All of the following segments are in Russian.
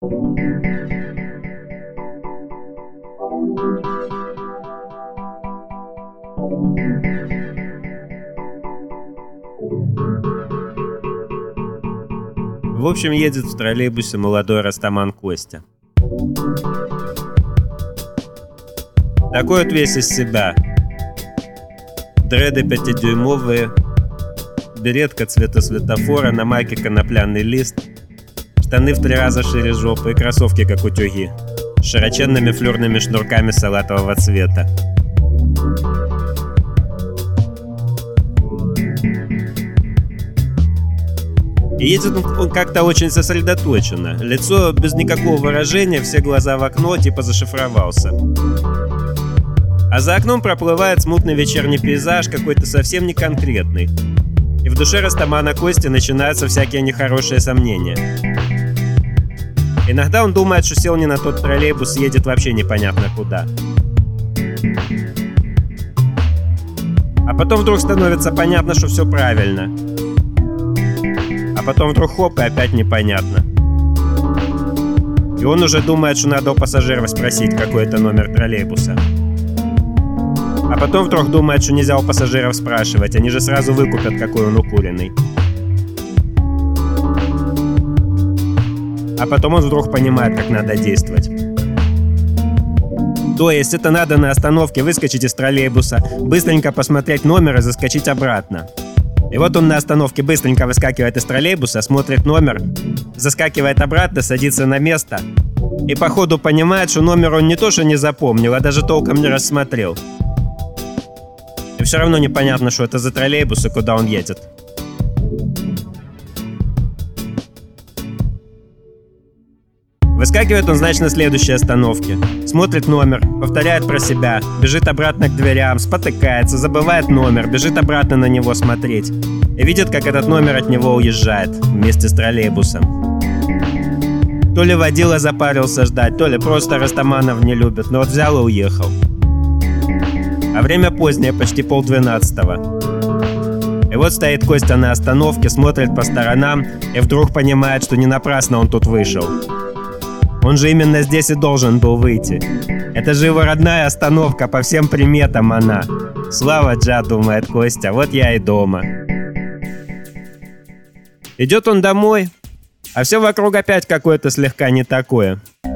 В общем, едет в троллейбусе молодой Растаман Костя. Такой вот весь из себя. Дреды 5-дюймовые, беретка цвета светофора, на майке конопляный лист, штаны в 3 раза шире жопы и кроссовки как утюги, с широченными флёрными шнурками салатового цвета. И едет он как-то очень сосредоточенно. Лицо без никакого выражения, все глаза в окно, типа зашифровался. А за окном проплывает смутный вечерний пейзаж, какой-то совсем не конкретный. И в душе Растамана Кости начинаются всякие нехорошие сомнения. Иногда он думает, что сел не на тот троллейбус, едет вообще непонятно куда. А потом вдруг становится понятно, что все правильно. А потом вдруг хоп, и опять непонятно. И он уже думает, что надо у пассажиров спросить, какой это номер троллейбуса. А потом вдруг думает, что нельзя у пассажиров спрашивать, они же сразу выкупят, какой он укуренный. А потом он вдруг понимает, как надо действовать. То есть это надо на остановке выскочить из троллейбуса, быстренько посмотреть номер и заскочить обратно. И вот он на остановке быстренько выскакивает из троллейбуса, смотрит номер, заскакивает обратно, садится на место и по ходу понимает, что номер он не то что не запомнил, а даже толком не рассмотрел. И все равно непонятно, что это за троллейбус и куда он едет. Выскакивает он, значит, на следующей остановке. Смотрит номер, повторяет про себя, бежит обратно к дверям, спотыкается, забывает номер, бежит обратно на него смотреть. И видит, как этот номер от него уезжает вместе с троллейбусом. То ли водила запарился ждать, то ли просто Растаманов не любит, но вот взял и уехал. А время позднее, почти 11:30. И вот стоит Костя на остановке, смотрит по сторонам и вдруг понимает, что не напрасно он тут вышел. Он же именно здесь и должен был выйти. Это же его родная остановка, по всем приметам она. Слава Джа, думает Костя, вот я и дома. Идет он домой, а все вокруг опять какое-то слегка не такое.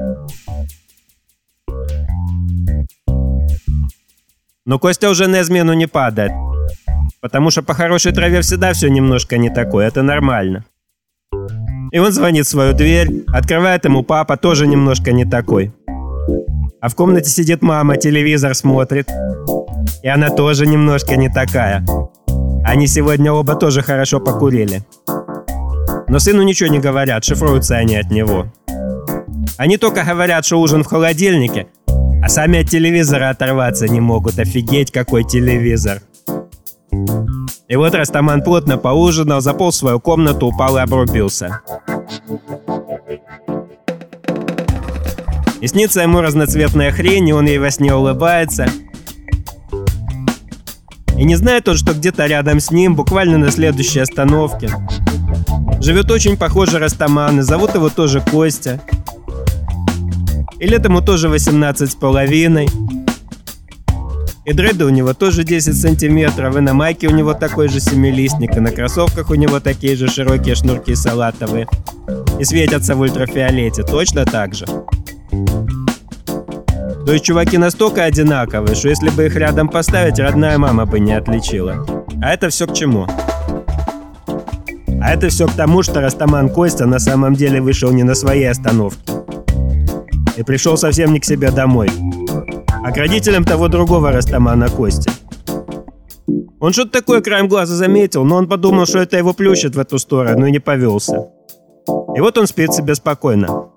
Но Костя уже на измену не падает, потому что по хорошей траве всегда все немножко не такое, это нормально. И он звонит в свою дверь, открывает ему папа, тоже немножко не такой. А в комнате сидит мама, телевизор смотрит, и она тоже немножко не такая. Они сегодня оба тоже хорошо покурили. Но сыну ничего не говорят, шифруются они от него. Они только говорят, что ужин в холодильнике, а сами от телевизора оторваться не могут. Офигеть, какой телевизор. И вот Растаман плотно поужинал, заполз в свою комнату, упал и обрубился. И снится ему разноцветная хрень, и он ей во сне улыбается. И не знает он, что где-то рядом с ним, буквально на следующей остановке, живет очень похожий Растаман, и зовут его тоже Костя. И лет ему тоже 18,5. И дреды у него тоже 10 сантиметров, и на майке у него такой же семилистник, и на кроссовках у него такие же широкие шнурки салатовые. И светятся в ультрафиолете, точно так же. То есть чуваки настолько одинаковые, что если бы их рядом поставить, родная мама бы не отличила. А это все к чему? А это все к тому, что Растаман Костя на самом деле вышел не на своей остановке. И пришел совсем не к себе домой, а к родителям того другого Растамана Кости. Он что-то такое краем глаза заметил, но он подумал, что это его плющит в эту сторону, и не повелся. И вот он спит себе спокойно.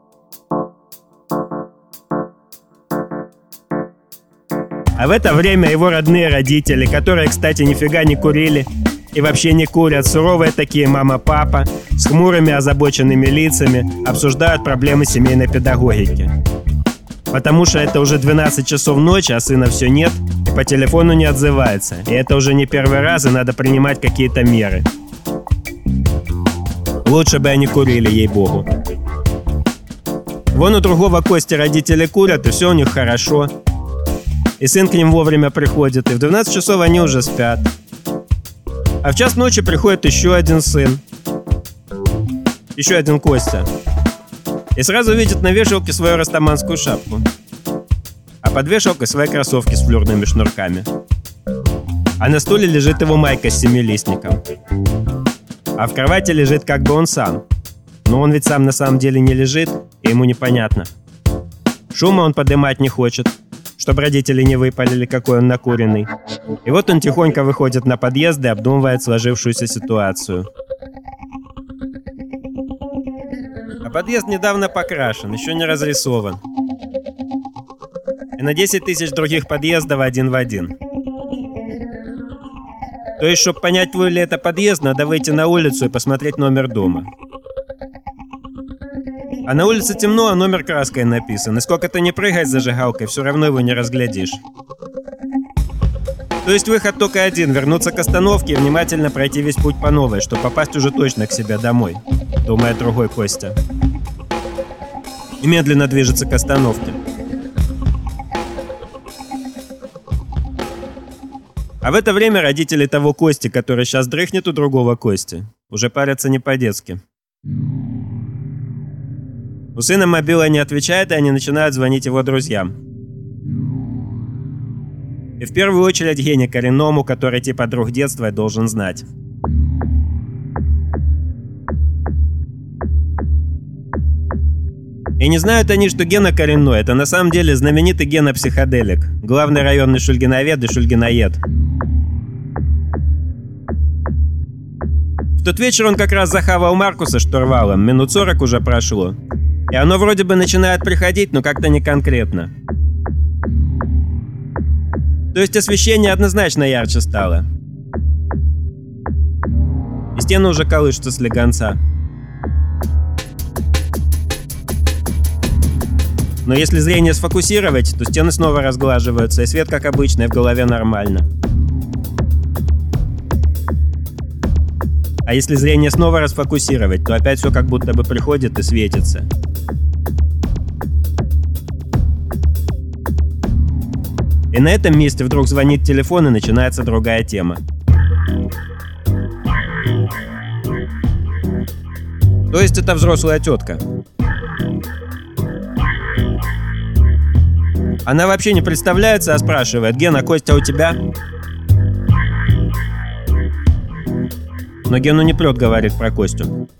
А в это время его родные родители, которые, кстати, нифига не курили и вообще не курят, суровые такие мама-папа, с хмурыми озабоченными лицами, обсуждают проблемы семейной педагогики. Потому что это уже 12 часов ночи, а сына все нет, и по телефону не отзывается. И это уже не первый раз, и надо принимать какие-то меры. Лучше бы они курили, ей-богу. Вон у другого Кости родители курят, и все у них хорошо. И сын к ним вовремя приходит, и в 12 часов они уже спят. А в час ночи приходит еще один сын. Еще один Костя. И сразу видит на вешалке свою растаманскую шапку. А под вешалкой свои кроссовки с флёрными шнурками. А на стуле лежит его майка с семилистником. А в кровати лежит как бы он сам. Но он ведь сам на самом деле не лежит, и ему непонятно. Шума он подымать не хочет, чтобы родители не выпалили, какой он накуренный. И вот он тихонько выходит на подъезд и обдумывает сложившуюся ситуацию. А подъезд недавно покрашен, еще не разрисован. И на 10 тысяч других подъездов один в один. То есть, чтобы понять, твой ли это подъезд, надо выйти на улицу и посмотреть номер дома. А на улице темно, а номер краской написан. И сколько ты не прыгай с зажигалкой, все равно его не разглядишь. То есть выход только один — вернуться к остановке и внимательно пройти весь путь по новой, чтобы попасть уже точно к себе домой, думает другой Костя. И медленно движется к остановке. А в это время родители того Кости, который сейчас дрыхнет у другого Кости, уже парятся не по-детски. У сына мобила не отвечает, и они начинают звонить его друзьям. И в первую очередь Гене Коренному, который типа друг детства и должен знать. И не знают они, что Гена Коренной — это на самом деле знаменитый Гена-психоделик, главный районный шульгиновед и шульгиноед. В тот вечер он как раз захавал Маркуса штурвалом, минут 40 уже прошло. И оно вроде бы начинает приходить, но как-то не конкретно. То есть освещение однозначно ярче стало. И стены уже колышутся слегонца. Но если зрение сфокусировать, то стены снова разглаживаются, и свет, как обычно, и в голове нормально. А если зрение снова расфокусировать, то опять все как будто бы приходит и светится. И на этом месте вдруг звонит телефон, и начинается другая тема. То есть это взрослая тетка. Она вообще не представляется, а спрашивает: «Гена, Костя у тебя?» Но Гену не прет, говорит про Костю.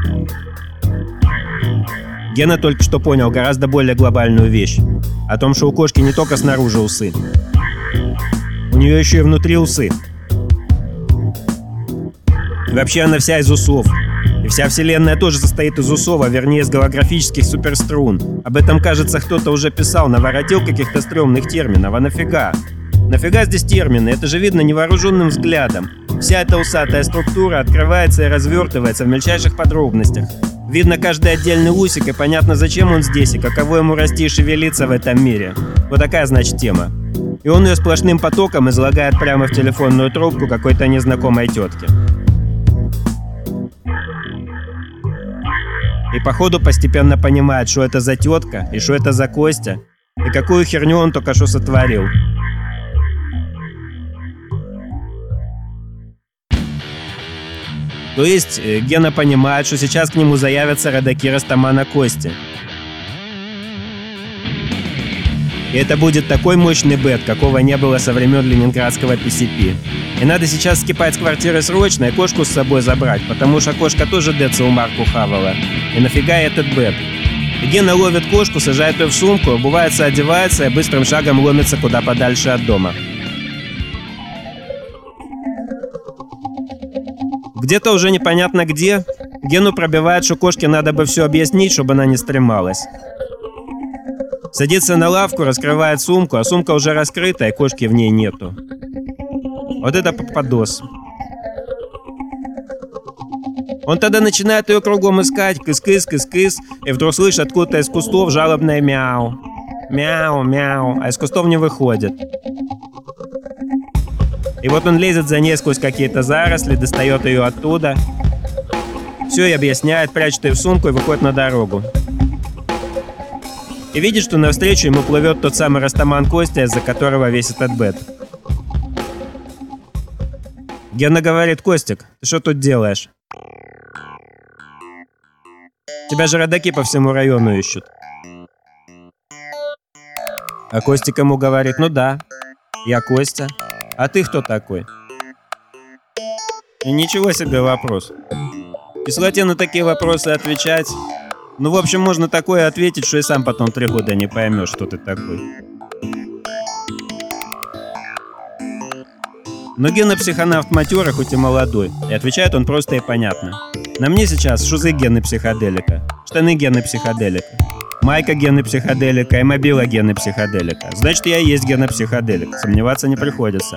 Гена только что понял гораздо более глобальную вещь. О том, что у кошки не только снаружи усы. У нее еще и внутри усы. И вообще она вся из усов. И вся вселенная тоже состоит из усов, а вернее из голографических суперструн. Об этом, кажется, кто-то уже писал, наворотил каких-то стрёмных терминов. А нафига? Нафига здесь термины? Это же видно невооруженным взглядом. Вся эта усатая структура открывается и развертывается в мельчайших подробностях. Видно каждый отдельный усик, и понятно, зачем он здесь, и каково ему расти и шевелиться в этом мире. Вот такая, значит, тема. И он ее сплошным потоком излагает прямо в телефонную трубку какой-то незнакомой тетки. И походу постепенно понимает, что это за тетка, и что это за Костя, и какую херню он только что сотворил. То есть Гена понимает, что сейчас к нему заявятся родаки Растамана Кости. И это будет такой мощный бэт, какого не было со времен ленинградского PCP. И надо сейчас скипать с квартиры срочно и кошку с собой забрать, потому что кошка тоже ДЦ у Марку хавала. И нафига этот бэт? И Гена ловит кошку, сажает ее в сумку, обувается, одевается и быстрым шагом ломится куда подальше от дома. Где-то уже непонятно где, Гену пробивает, что кошке надо бы все объяснить, чтобы она не стремалась. Садится на лавку, раскрывает сумку, а сумка уже раскрыта, и кошки в ней нету. Вот это попадос. Он тогда начинает ее кругом искать, кыс-кыс, и вдруг слышит откуда-то из кустов жалобное мяу. Мяу, мяу, а из кустов не выходит. И вот он лезет за ней сквозь какие-то заросли, достает ее оттуда. Все и объясняет, прячет ее в сумку и выходит на дорогу. И видит, что навстречу ему плывет тот самый Растаман Костя, из-за которого весь этот бет. Гена говорит: «Костик, ты что тут делаешь? Тебя же родаки по всему району ищут». А Костик ему говорит: «Ну да, я Костя. А ты кто такой?» И ничего себе вопрос. Кислоте на такие вопросы отвечать. Ну, в общем, можно такое ответить, что и сам потом 3 года не поймешь, что ты такой. Но Гена психонавт матерый, хоть и молодой. И отвечает он просто и понятно. На мне сейчас шузы Гены психоделика, штаны Гены психоделика, майка Гены психоделика и мобила Гены психоделика. Значит, я и есть Гена психоделик. Сомневаться не приходится.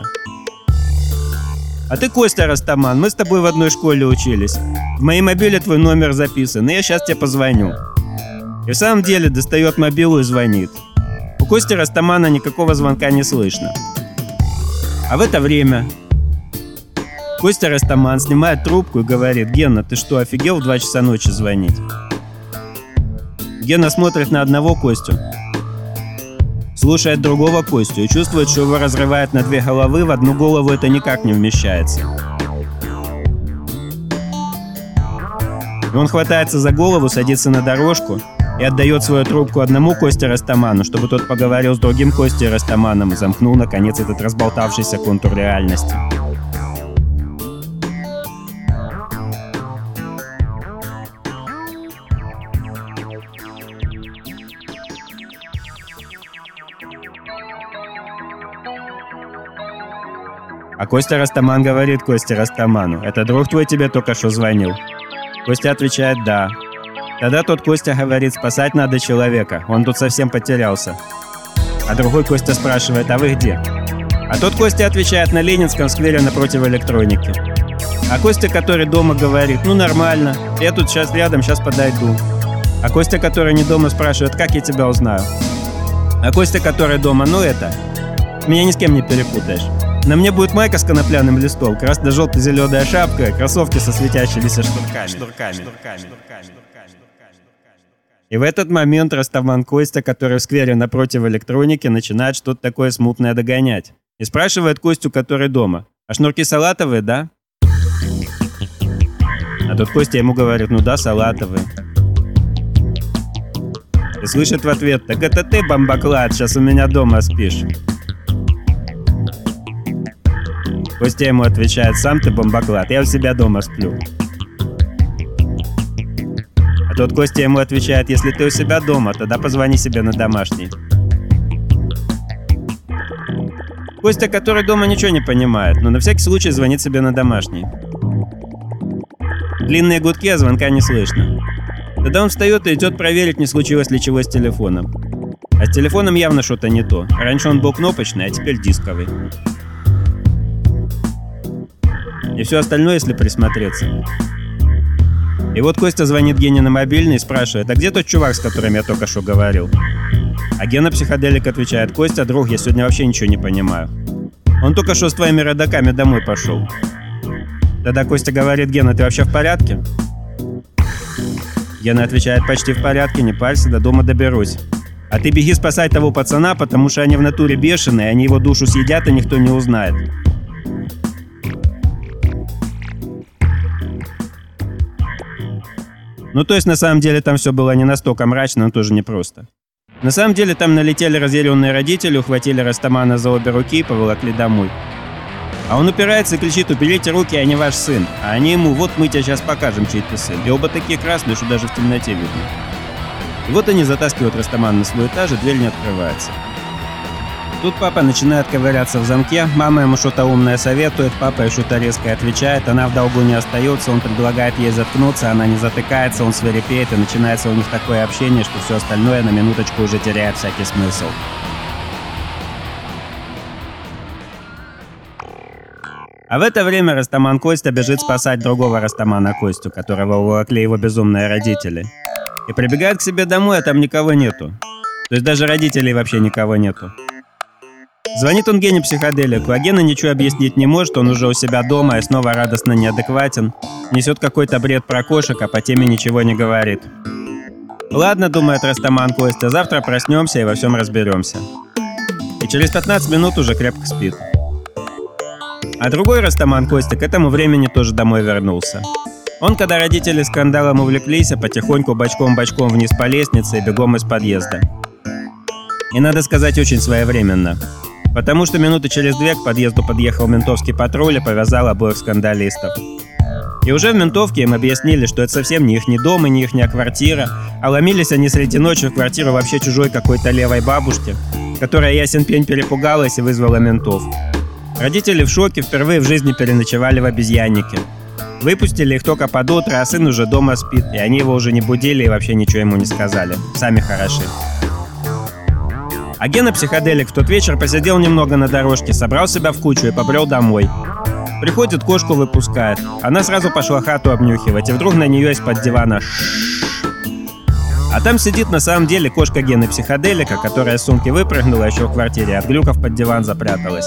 А ты Костя Растаман, мы с тобой в одной школе учились. В моей мобиле твой номер записан, и я сейчас тебе позвоню. И в самом деле достает мобилу и звонит. У Кости Растамана никакого звонка не слышно. А в это время Костя Растаман снимает трубку и говорит: «Гена, ты что, офигел в 2 часа ночи звонить?» Гена смотрит на одного Костю, слушает другого Костю и чувствует, что его разрывает на 2 головы, в одну голову это никак не вмещается. И он хватается за голову, садится на дорожку и отдает свою трубку одному Косте Растаману, чтобы тот поговорил с другим Костей Растаманом и замкнул, наконец, этот разболтавшийся контур реальности. А Костя Растаман говорит Косте Растаману: «Это друг твой тебе только что звонил?» Костя отвечает: «Да». Тогда тот Костя говорит: «Спасать надо человека, он тут совсем потерялся». А другой Костя спрашивает: «А вы где?» А тот Костя отвечает: «На Ленинском сквере напротив электроники». А Костя, который дома, говорит: «Ну нормально, я тут сейчас рядом, сейчас подойду». А Костя, который не дома, спрашивает: «Как я тебя узнаю?» А Костя, который дома: «Ну это, меня ни с кем не перепутаешь. На мне будет майка с конопляным листом, красно-желто-зеленая шапка, кроссовки со светящимися шнурками. И в этот момент Растаман Костя, который в сквере напротив электроники, начинает что-то такое смутное догонять. И спрашивает Костю, который дома: «А шнурки салатовые, да?» А тот Костя ему говорит: «Ну да, салатовые». И слышит в ответ: «Так это ты, бомбоклад, сейчас у меня дома спишь». Костя ему отвечает: «Сам ты бомбоклад, я у себя дома сплю». А тот Костя ему отвечает: «Если ты у себя дома, тогда позвони себе на домашний». Костя, который дома, ничего не понимает, но на всякий случай звонит себе на домашний. Длинные гудки, а звонка не слышно. Тогда он встает и идет проверить, не случилось ли чего с телефоном. А с телефоном явно что-то не то. Раньше он был кнопочный, а теперь дисковый. И все остальное, если присмотреться. И вот Костя звонит Гене на мобильный и спрашивает: «А где тот чувак, с которым я только что говорил?» А Гена психоделик отвечает: «Костя, друг, я сегодня вообще ничего не понимаю. Он только что с твоими родаками домой пошел». Тогда Костя говорит: «Гена, ты вообще в порядке?» Гена отвечает: «Почти в порядке, не парься, до дома доберусь. А ты беги спасать того пацана, потому что они в натуре бешеные, они его душу съедят, и никто не узнает». Ну, то есть, на самом деле, там все было не настолько мрачно, но тоже непросто. На самом деле, там налетели разъяренные родители, ухватили Растамана за обе руки и поволокли домой. А он упирается и кричит: «Уберите руки, я не ваш сын». А они ему: «Вот мы тебе сейчас покажем, чей ты сын». И оба такие красные, что даже в темноте видно. И вот они затаскивают Растамана на свой этаж, и дверь не открывается. Тут папа начинает ковыряться в замке, мама ему что-то умное советует, папа ей что-то резкое отвечает, она в долгу не остается, он предлагает ей заткнуться, она не затыкается, он свирепеет, и начинается у них такое общение, что все остальное на минуточку уже теряет всякий смысл. А в это время Растаман Костя бежит спасать другого Растамана Костю, которого уволокли его безумные родители. И прибегает к себе домой, а там никого нету. То есть даже родителей вообще никого нету. Звонит он Гене психоделику, а Гена ничего объяснить не может, он уже у себя дома и снова радостно неадекватен. Несет какой-то бред про кошек, а по теме ничего не говорит. Ладно, думает Растаман Костя, завтра проснемся и во всем разберемся. И через 15 минут уже крепко спит. А другой Растаман Костя к этому времени тоже домой вернулся. Он, когда родители скандалом увлеклись, потихоньку бочком-бочком вниз по лестнице и бегом из подъезда. И надо сказать, очень своевременно. Потому что минуты через 2 к подъезду подъехал ментовский патруль и повязал обоих скандалистов. И уже в ментовке им объяснили, что это совсем не их ни дом и не их квартира, а ломились они среди ночи в квартиру вообще чужой какой-то левой бабушки, которая ясен пень перепугалась и вызвала ментов. Родители в шоке, впервые в жизни переночевали в обезьяннике. Выпустили их только под утро, а сын уже дома спит, и они его уже не будили и вообще ничего ему не сказали. Сами хороши. А Гена Психоделик в тот вечер посидел немного на дорожке, собрал себя в кучу и побрел домой. Приходит, кошку выпускает. Она сразу пошла хату обнюхивать, и вдруг на нее из-под дивана А там сидит на самом деле кошка Гены Психоделика, которая из сумки выпрыгнула еще в квартире, от глюков под диван запряталась.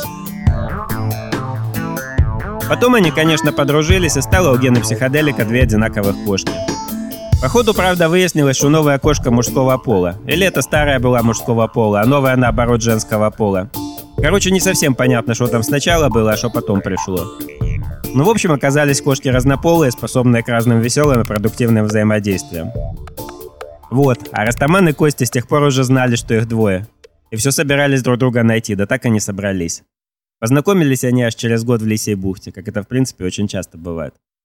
Потом они, конечно, подружились, и стало у Гены Психоделика 2 одинаковых кошки. Походу, правда, выяснилось, что новая кошка мужского пола. Или это старая была мужского пола, а новая, наоборот, женского пола. Короче, не совсем понятно, что там сначала было, а что потом пришло. Ну, в общем, оказались кошки разнополые, способные к разным веселым и продуктивным взаимодействиям. Вот, а Растаман и Костя с тех пор уже знали, что их 2. И все собирались друг друга найти, да так и не собрались. Познакомились они аж через год в Лисьей бухте, как это в принципе очень часто бывает.